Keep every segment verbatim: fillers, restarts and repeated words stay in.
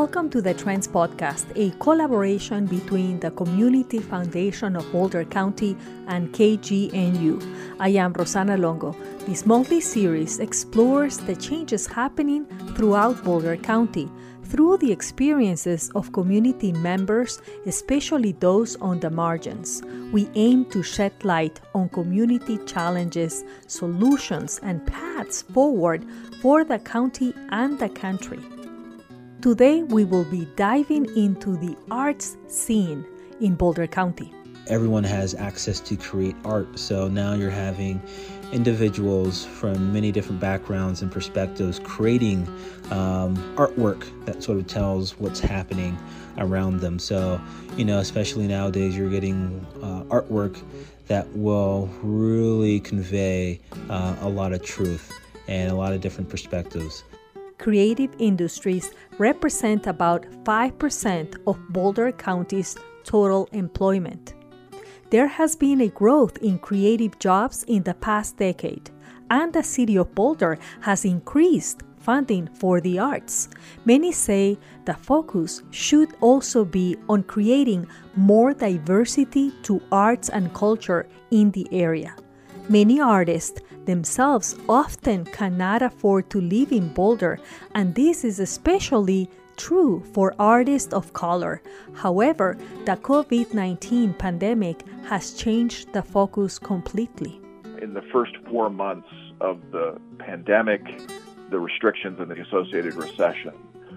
Welcome to the Trends Podcast, a collaboration between the Community Foundation of Boulder County and K G N U. I am Rosana Longo. This monthly series explores the changes happening throughout Boulder County through the experiences of community members, especially those on the margins. We aim to shed light on community challenges, solutions, and paths forward for the county and the country. Today, we will be diving into the arts scene in Boulder County. Everyone has access to create art, so now you're having individuals from many different backgrounds and perspectives creating um, artwork that sort of tells what's happening around them. So, you know, especially nowadays, you're getting uh, artwork that will really convey uh, a lot of truth and a lot of different perspectives. Creative industries represent about five percent of Boulder County's total employment. There has been a growth in creative jobs in the past decade, and the City of Boulder has increased funding for the arts. Many say the focus should also be on creating more diversity to arts and culture in the area. Many artists themselves often cannot afford to live in Boulder, and this is especially true for artists of color. However, the covid nineteen pandemic has changed the focus completely. In the first four months of the pandemic, the restrictions and the associated recession,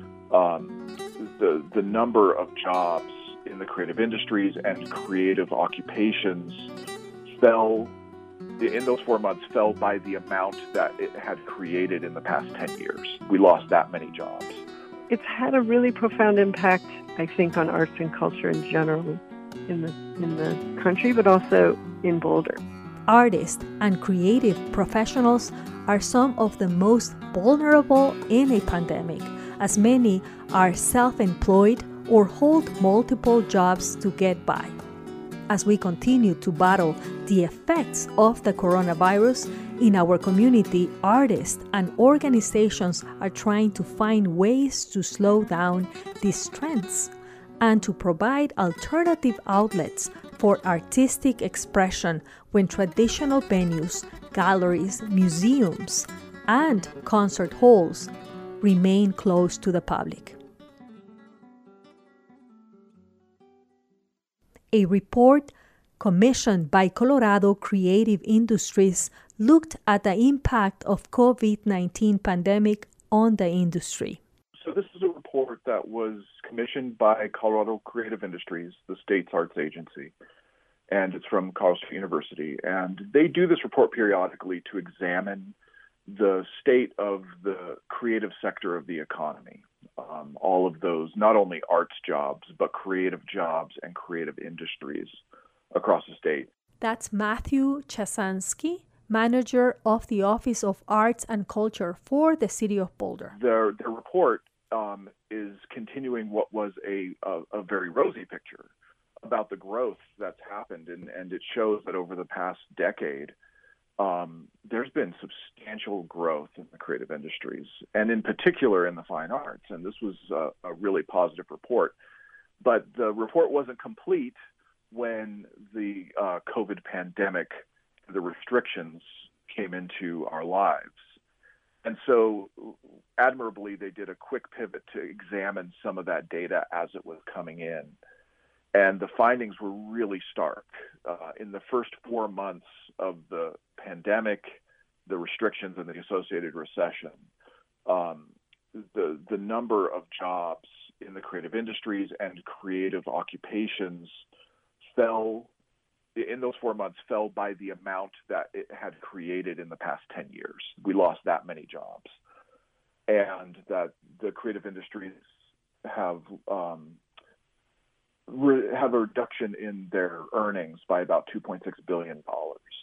um, the, the number of jobs in the creative industries and creative occupations fell in those four months fell by the amount that it had created in the past ten years. We lost that many jobs. It's had a really profound impact, I think, on arts and culture in general in the in the country, but also in Boulder. Artists and creative professionals are some of the most vulnerable in a pandemic, as many are self-employed or hold multiple jobs to get by. As we continue to battle the effects of the coronavirus in our community, artists and organizations are trying to find ways to slow down these trends and to provide alternative outlets for artistic expression when traditional venues, galleries, museums, and concert halls remain closed to the public. A report commissioned by Colorado Creative Industries looked at the impact of covid nineteen pandemic on the industry. So this is a report that was commissioned by Colorado Creative Industries, the state's arts agency, and it's from Colorado State University. And they do this report periodically to examine the state of the creative sector of the economy. Um, all of those, not only arts jobs, but creative jobs and creative industries across the state. That's Matthew Chasansky, manager of the Office of Arts and Culture for the City of Boulder. Their, their report um, is continuing what was a, a, a very rosy picture about the growth that's happened, and, and it shows that over the past decade, Um, there's been substantial growth in the creative industries, and in particular in the fine arts. And this was a, a really positive report. But the report wasn't complete when the uh, COVID pandemic, the restrictions came into our lives. And so admirably, they did a quick pivot to examine some of that data as it was coming in. And the findings were really stark. Uh, in the first four months of the pandemic, the restrictions and the associated recession, um, the the number of jobs in the creative industries and creative occupations fell, in those four months, fell by the amount that it had created in the past ten years. We lost that many jobs. And that the creative industries have um, have a reduction in their earnings by about two point six billion dollars.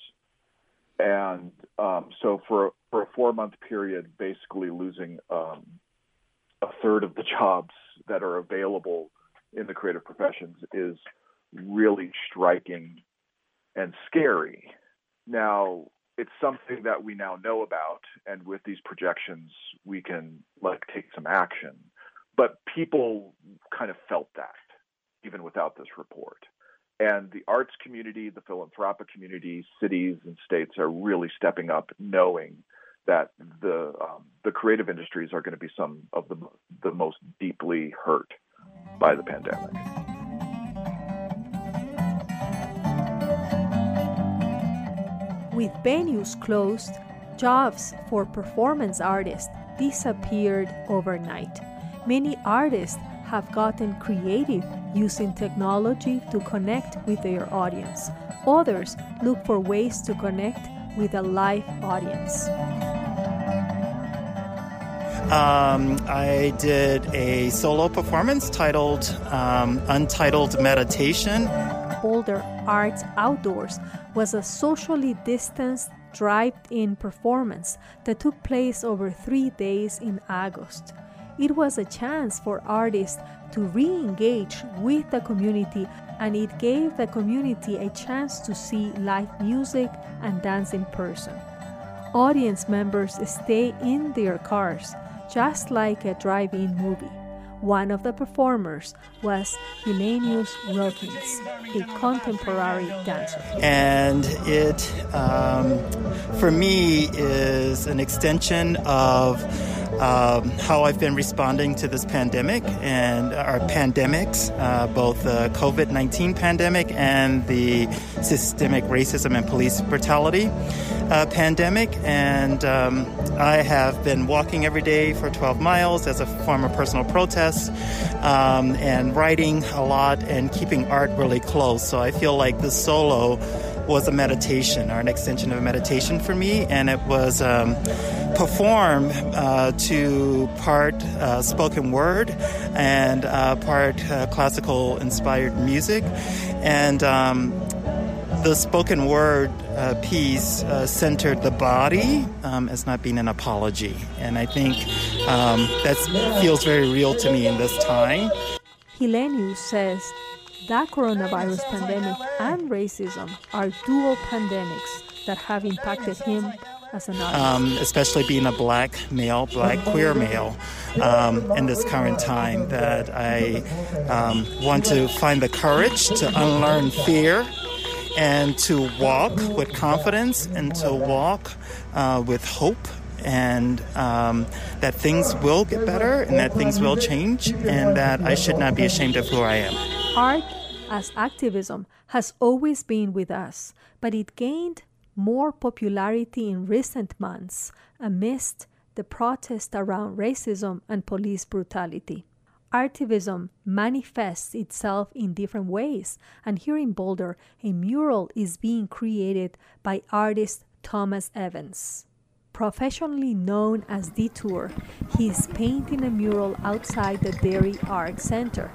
And um, so for, for a four-month period, basically losing um, a third of the jobs that are available in the creative professions is really striking and scary. Now, it's something that we now know about, and with these projections, we can like take some action. but people kind of felt that even without this report. And the arts community, the philanthropic community, cities and states are really stepping up, knowing that the um, the creative industries are going to be some of the the most deeply hurt by the pandemic. With venues closed, jobs for performance artists disappeared overnight. Many artists have gotten creative using technology to connect with their audience. Others look for ways to connect with a live audience. Um, I did a solo performance titled um, Untitled Meditation. Boulder Arts Outdoors was a socially distanced drive-in performance that took place over three days in August. It was a chance for artists to re-engage with the community, and it gave the community a chance to see live music and dance in person. Audience members stay in their cars, just like a drive-in movie. One of the performers was Hillenius Wilkins, a contemporary dancer. And it, um, for me, is an extension of um, how I've been responding to this pandemic and our pandemics, uh, both the covid nineteen pandemic and the systemic racism and police brutality uh, pandemic. And um, I have been walking every day for twelve miles as a form of personal protest, um, and writing a lot and keeping art really close. So I feel like the solo was a meditation or an extension of a meditation for me, and it was um, performed uh, to part uh, spoken word and uh, part uh, classical inspired music. And um, the spoken word uh, piece uh, centered the body um, as not being an apology. And I think um, that feels very real to me in this time. Hillenius says that coronavirus pandemic and racism are dual pandemics that have impacted him as an artist. Um, especially being a black male, black queer male um, in this current time, that I um, want to find the courage to unlearn fear and to walk with confidence and to walk uh, with hope, and um, that things will get better and that things will change, and that I should not be ashamed of who I am. Art as activism has always been with us, but it gained more popularity in recent months amidst the protest around racism and police brutality. Artivism manifests itself in different ways, and here in Boulder, a mural is being created by artist Thomas Evans. Professionally known as Detour, he is painting a mural outside the Dairy Art Center.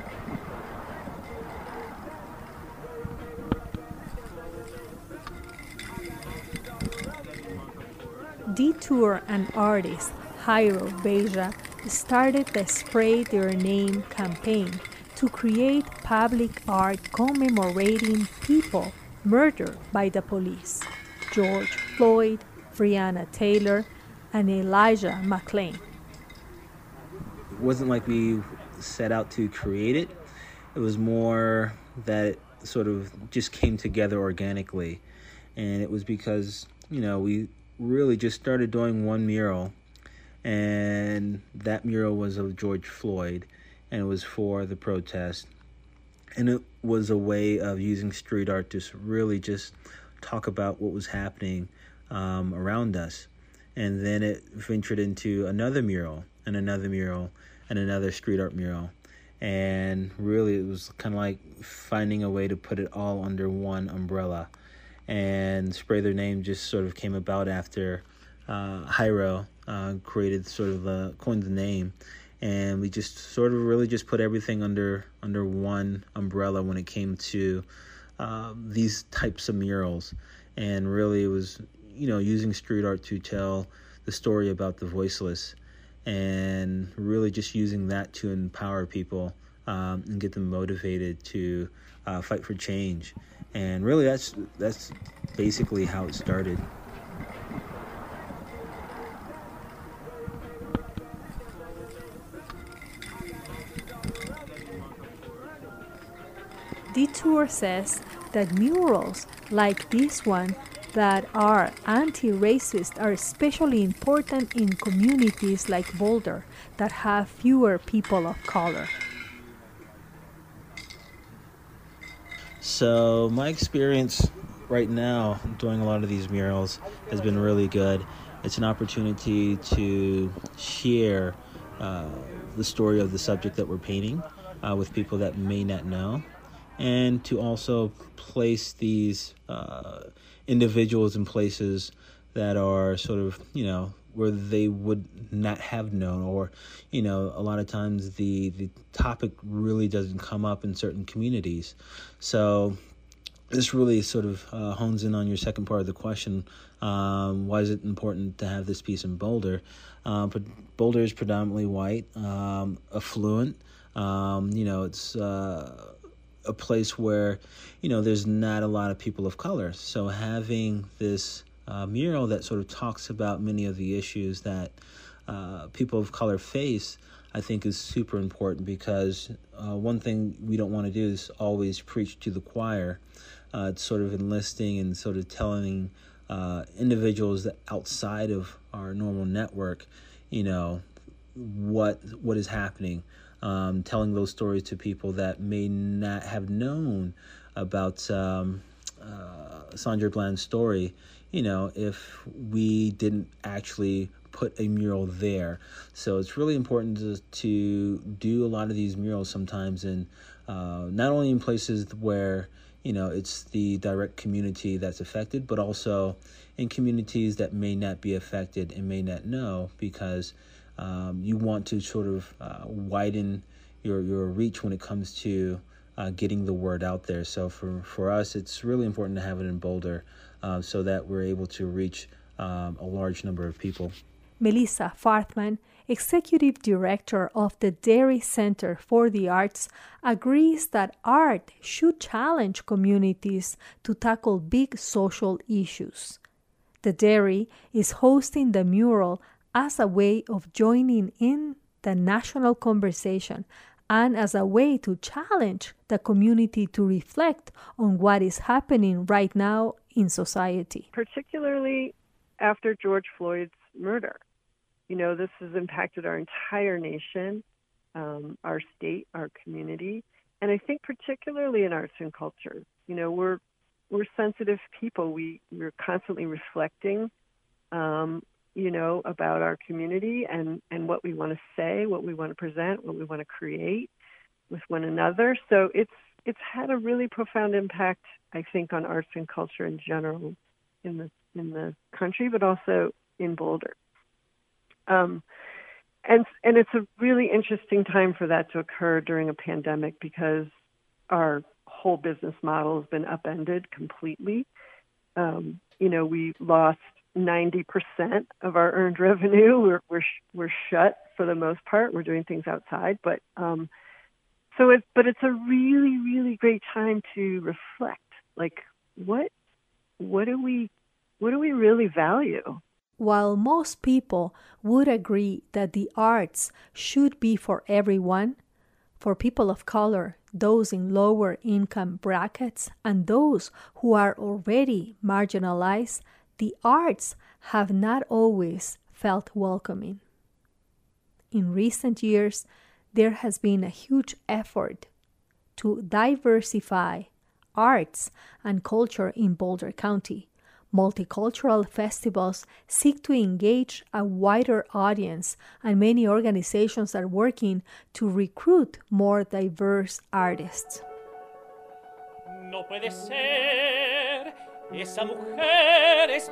Detour and artist Jairo Beja started the Spray Their Name campaign to create public art commemorating people murdered by the police: George Floyd, Breonna Taylor, and Elijah McClain. It wasn't like we set out to create it. It was more that it sort of just came together organically. And it was because, you know, we really just started doing one mural, and that mural was of George Floyd, and it was for the protest, and it was a way of using street art to really just talk about what was happening um, around us. And then it ventured into another mural and another mural and another street art mural, and really it was kind of like finding a way to put it all under one umbrella. And Spray Their Name just sort of came about after uh, Jairo uh, created sort of the, coined the name. And we just sort of really just put everything under under one umbrella when it came to uh, these types of murals. And really it was, you know, using street art to tell the story about the voiceless, and really just using that to empower people um, and get them motivated to uh, fight for change. And really, that's that's basically how it started. Detour says that murals like this one that are anti-racist are especially important in communities like Boulder that have fewer people of color. So my experience right now doing a lot of these murals has been really good. It's an opportunity to share uh, the story of the subject that we're painting uh, with people that may not know, and to also place these uh, individuals in places that are sort of, you know, where they would not have known, or, you know, a lot of times the, the topic really doesn't come up in certain communities. So this really sort of uh, hones in on your second part of the question. Um, why is it important to have this piece in Boulder? Um, Boulder is predominantly white, um, affluent. Um, you know, it's uh, a place where, you know, there's not a lot of people of color. So having this uh, mural that sort of talks about many of the issues that uh, people of color face, I think is super important, because uh, one thing we don't want to do is always preach to the choir. Uh, it's sort of enlisting and sort of telling uh, individuals that outside of our normal network, you know, what what is happening. Um, telling those stories to people that may not have known about um, uh, Sandra Bland's story, you know, if we didn't actually put a mural there. So it's really important to, to do a lot of these murals sometimes, in uh, not only in places where, you know, it's the direct community that's affected, but also in communities that may not be affected and may not know, because um, you want to sort of uh, widen your your reach when it comes to uh, getting the word out there. So for, for us, it's really important to have it in Boulder uh, so that we're able to reach um, a large number of people. Melissa Farthman, Executive Director of the Dairy Center for the Arts, agrees that art should challenge communities to tackle big social issues. The Dairy is hosting the mural as a way of joining in the national conversation and as a way to challenge the community to reflect on what is happening right now in society. Particularly after George Floyd's murder. You know, this has impacted our entire nation, um, our state, our community, and I think particularly in arts and culture. You know, we're we're sensitive people. We we're constantly reflecting, um, you know, about our community and, and what we want to say, what we want to present, what we want to create with one another. So it's it's had a really profound impact, I think, on arts and culture in general in the in the country, but also in Boulder. Um, and and it's a really interesting time for that to occur during a pandemic, because our whole business model has been upended completely. Um, you know, we lost ninety percent of our earned revenue. We're we're we're shut for the most part. We're doing things outside, but um, so it's but it's a really really great time to reflect. Like, what what do we what do we really value? While most people would agree that the arts should be for everyone, for people of color, those in lower income brackets, and those who are already marginalized, the arts have not always felt welcoming. In recent years, there has been a huge effort to diversify arts and culture in Boulder County. Multicultural festivals seek to engage a wider audience, and many organizations are working to recruit more diverse artists. No puede ser, esa mujer es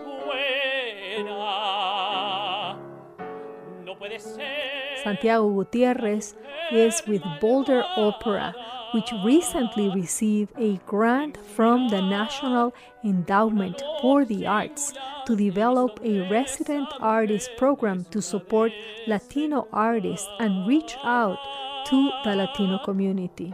buena. No puede ser. Santiago Gutierrez is with Boulder Opera, which recently received a grant from the National Endowment for the Arts to develop a resident artist program to support Latino artists and reach out to the Latino community.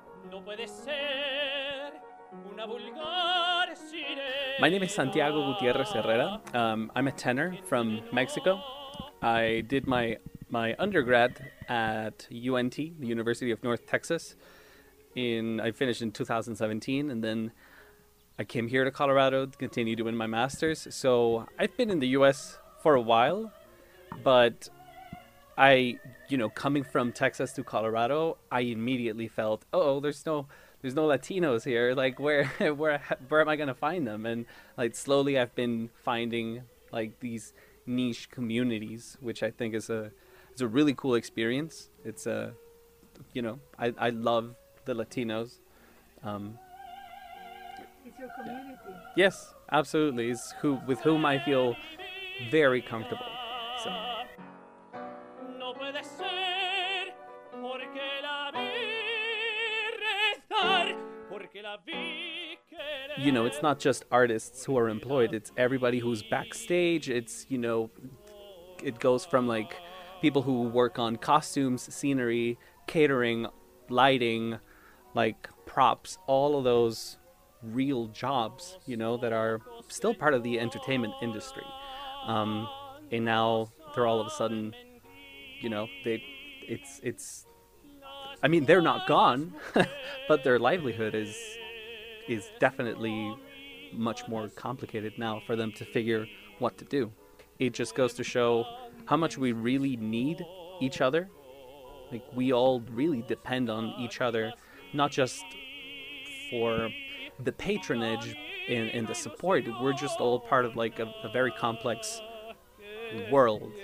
My name is Santiago Gutierrez Herrera. Um, I'm a tenor from Mexico. I did my, my undergrad at U N T, the University of North Texas. in, I finished in two thousand seventeen, and then I came here to Colorado to continue doing my master's. So I've been in the U S for a while, but I, you know, coming from Texas to Colorado, I immediately felt, oh, there's no, there's no Latinos here. Like, where, where, where am I gonna find them? And like slowly, I've been finding like these niche communities, which I think is a, is a really cool experience. It's a, you know, I, I love the Latinos. Um, It's your community. yes, absolutely. It's who with whom I feel very comfortable. So. No puede ser, porque la vi rezar, porque la vi querer. You know, it's not just artists who are employed, it's everybody who's backstage. It's, you know, it goes from like people who work on costumes, scenery, catering, lighting, like props, all of those real jobs, you know, that are still part of the entertainment industry. Um, and now they're all of a sudden, you know, they, it's, it's, I mean, they're not gone, but their livelihood is, is definitely much more complicated now for them to figure what to do. It just goes to show how much we really need each other. Like, we all really depend on each other, not just for the patronage and, and the support. We're just all part of like a, a very complex world.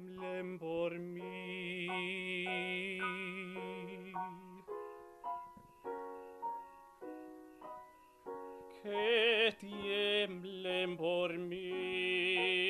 Que tiemblen por mí.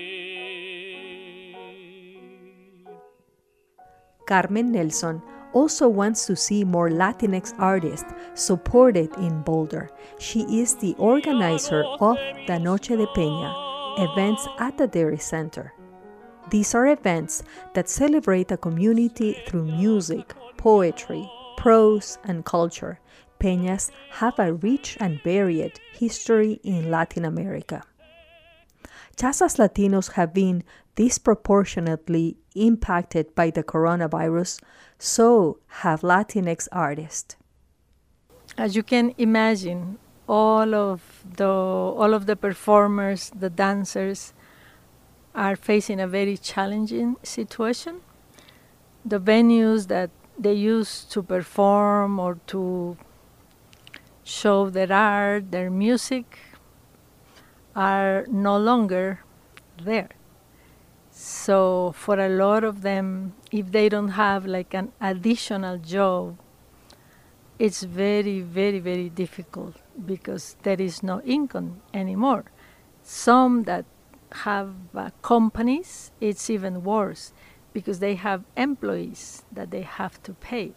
Carmen Nelson also wants to see more Latinx artists supported in Boulder. She is the organizer of the Noche de Peña, events at the Dairy Center. These are events that celebrate a community through music, poetry, prose, and culture. Peñas have a rich and varied history in Latin America. Just as Latinos have been disproportionately impacted by the coronavirus, so have Latinx artists. As you can imagine, all of the all of the performers, the dancers, are facing a very challenging situation. The venues that they used to perform or to show their art, their music, are no longer there. So for a lot of them, if they don't have like an additional job, it's very, very, very difficult because there is no income anymore. Some that have uh, companies, it's even worse because they have employees that they have to pay.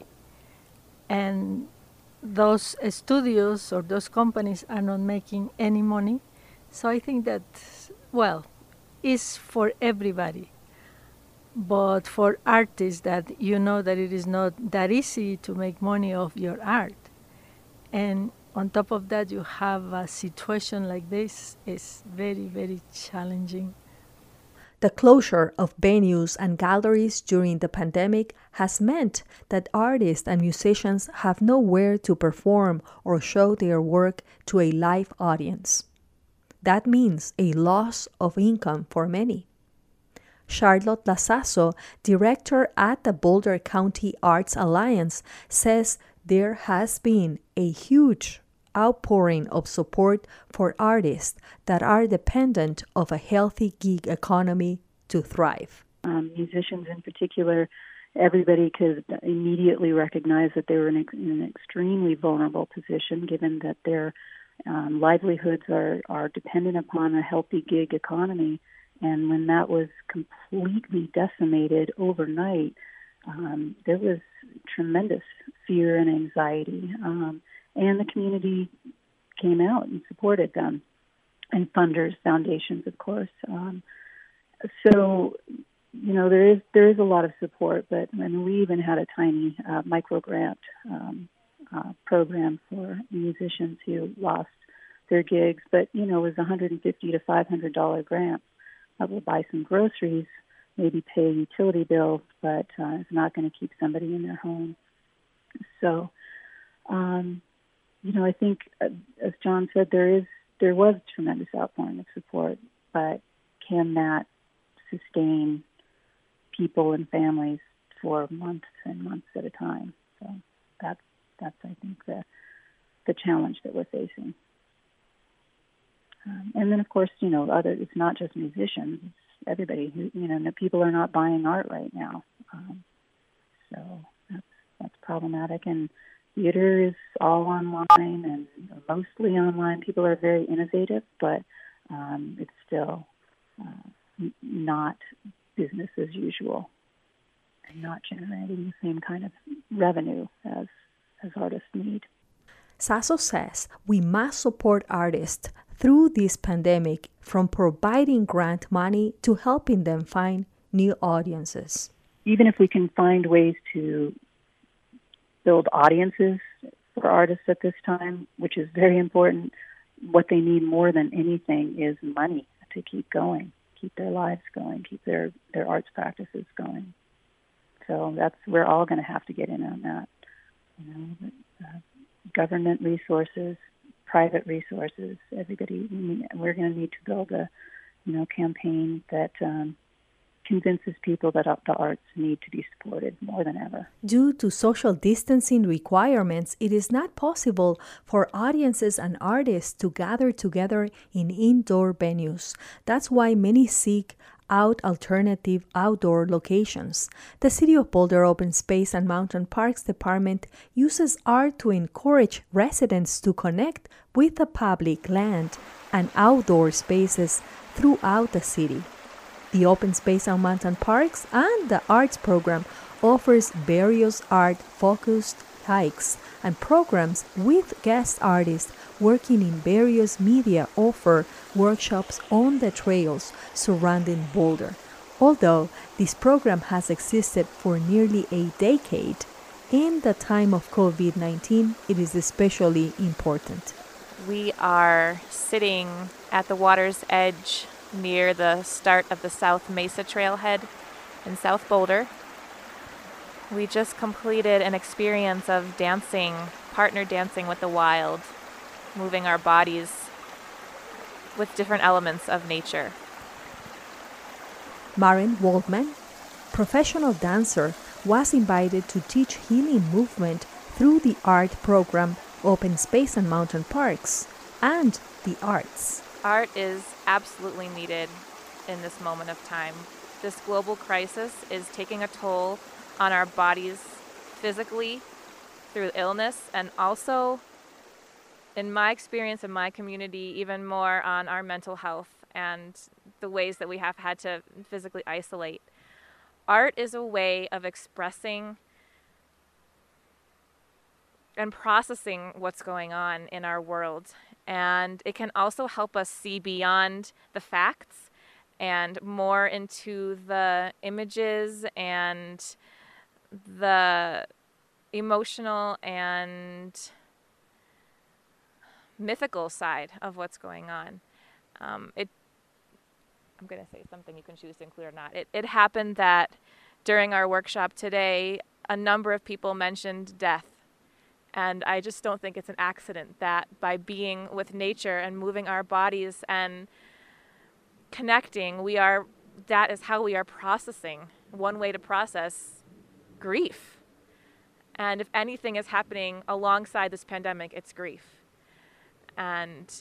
And those uh, studios or those companies are not making any money. So I think that, well, it's for everybody. But for artists that you know that it is not that easy to make money off your art. And on top of that, you have a situation like this is very, very challenging. The closure of venues and galleries during the pandemic has meant that artists and musicians have nowhere to perform or show their work to a live audience. That means a loss of income for many. Charlotte Lasasso, director at the Boulder County Arts Alliance, says there has been a huge outpouring of support for artists that are dependent of a healthy gig economy to thrive. Um, musicians in particular, everybody could immediately recognize that they were in, a, in an extremely vulnerable position given that their um, livelihoods are, are dependent upon a healthy gig economy. And when that was completely decimated overnight, um, there was tremendous fear and anxiety. Um, and the community came out and supported them, and funders, foundations, of course. Um, so, you know, there is there is a lot of support, but I mean, we even had a tiny uh, micro grant um, uh, program for musicians who lost their gigs. But, you know, it was one hundred fifty to five hundred dollars grant. I will buy some groceries, maybe pay a utility bill, but uh, it's not going to keep somebody in their home. So um, you know, I think, uh, as John said, there is there was tremendous outpouring of support, but can that sustain people and families for months and months at a time? So that's that's I think the the challenge that we're facing. Um, and then, of course, you know, other it's not just musicians; it's everybody who, you know, people are not buying art right now. Um, so that's that's problematic. And theater is all online and mostly online. People are very innovative, but um, it's still uh, n- not business as usual and not generating the same kind of revenue as as artists need. Sasso says we must support artists through this pandemic, from providing grant money to helping them find new audiences. Even if we can find ways to build audiences for artists at this time, which is very important, what they need more than anything is money to keep going, keep their lives going, keep their, their arts practices going. So that's we're all going to have to get in on that. You know, uh, government resources, private resources, everybody. We're going to need to build a, you know, campaign that um, convinces people that the arts need to be supported more than ever. Due to social distancing requirements, it is not possible for audiences and artists to gather together in indoor venues. That's why many seek out alternative outdoor locations. The City of Boulder Open Space and Mountain Parks Department uses art to encourage residents to connect with the public land and outdoor spaces throughout the city. The Open Space and Mountain Parks and the Arts Program offers various art-focused hikes and programs with guest artists working in various media offer workshops on the trails surrounding Boulder. Although this program has existed for nearly a decade, in the time of covid nineteen, it is especially important. We are sitting at the water's edge near the start of the South Mesa Trailhead in South Boulder. We just completed an experience of dancing, partner dancing with the wild, moving our bodies with different elements of nature. Maren Waldman, professional dancer, was invited to teach healing movement through the art program Open Space and Mountain Parks and the arts. Art is absolutely needed in this moment of time. This global crisis is taking a toll on our bodies physically through illness, and also, in my experience in my community, even more on our mental health and the ways that we have had to physically isolate. Art is a way of expressing and processing what's going on in our world. And it can also help us see beyond the facts and more into the images and the emotional and mythical side of what's going on. Um, it, I'm going to say something you can choose to include or not. It, it happened that during our workshop today, a number of people mentioned death. And I just don't think it's an accident that by being with nature and moving our bodies and connecting, we are, that is how we are processing, one way to process grief. And if anything is happening alongside this pandemic, it's grief. And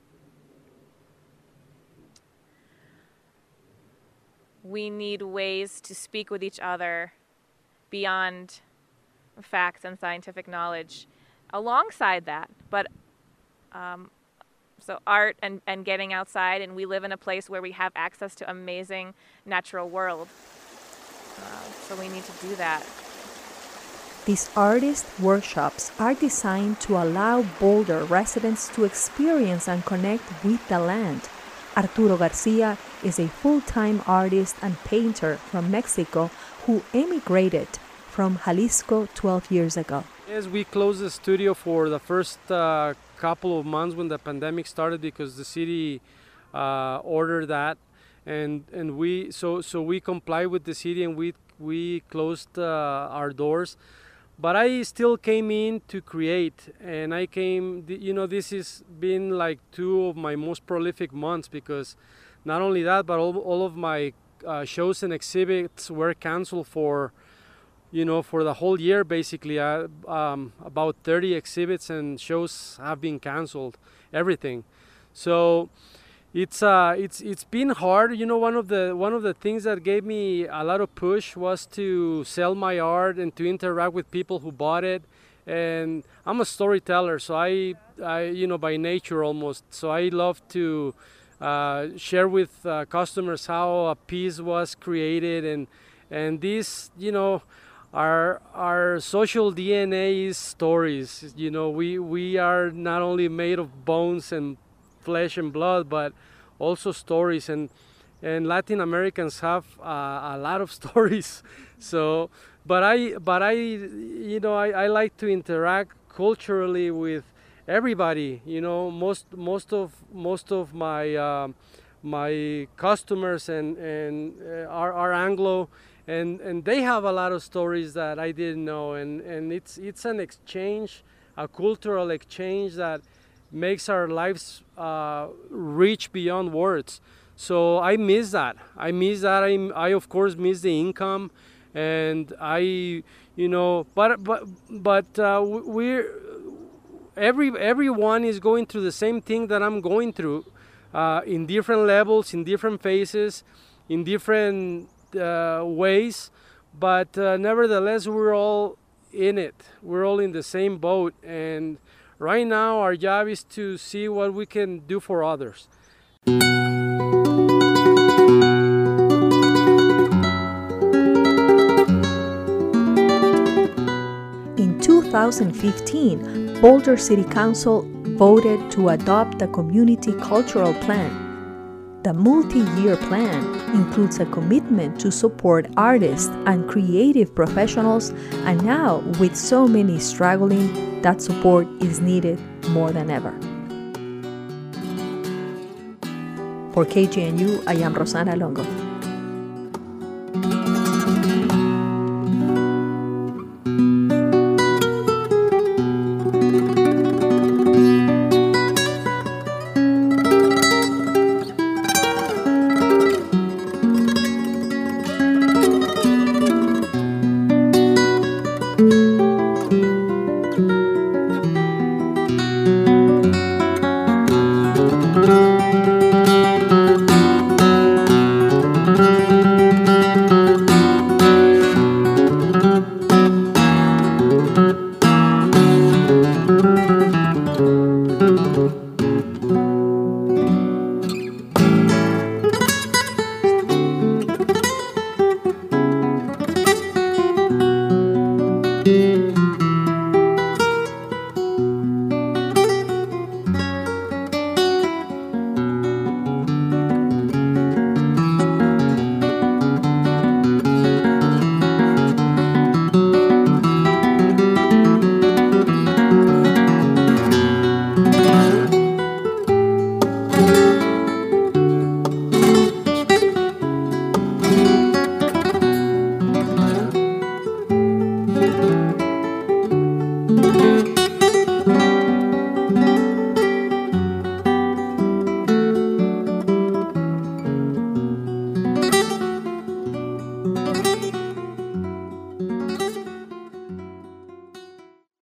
we need ways to speak with each other beyond facts and scientific knowledge alongside that. But um, so art and, and getting outside, and we live in a place where we have access to amazing natural world. Uh, so we need to do that. These artist workshops are designed to allow Boulder residents to experience and connect with the land. Arturo Garcia is a full-time artist and painter from Mexico who emigrated from Jalisco twelve years ago. Yes, we closed the studio for the first uh, couple of months when the pandemic started because the city uh, ordered that, and and we so so we complied with the city and we we closed uh, our doors. but I still came in to create, and I came, you know, this has been like two of my most prolific months, because not only that, but all, all of my uh, shows and exhibits were canceled for, you know, for the whole year, basically. Uh, um, about thirty exhibits and shows have been canceled, everything. So it's uh it's it's been hard. You know, one of the one of the things that gave me a lot of push was to sell my art and to interact with people who bought it. And I'm a storyteller, so I I you know, by nature almost, so I love to uh, share with uh, customers how a piece was created. And and this, you know, our our social D N A is stories. You know, we we are not only made of bones and flesh and blood, but also stories, and and Latin Americans have uh, a lot of stories. So, but I but I you know I, I like to interact culturally with everybody. You know, most most of most of my uh, my customers and and uh, are are Anglo, and and they have a lot of stories that I didn't know, and and it's it's an exchange, a cultural exchange that makes our lives uh, reach beyond words. So I miss that. I miss that. I, I of course miss the income, and I, you know, but but but uh, we're every everyone is going through the same thing that I'm going through, uh, in different levels, in different phases, in different uh, ways. But uh, nevertheless, we're all in it. We're all in the same boat, and right now, our job is to see what we can do for others. In two thousand fifteen, Boulder City Council voted to adopt the Community Cultural Plan. The multi-year plan includes a commitment to support artists and creative professionals, and now, with so many struggling, that support is needed more than ever. For K G N U, I am Rosana Longo.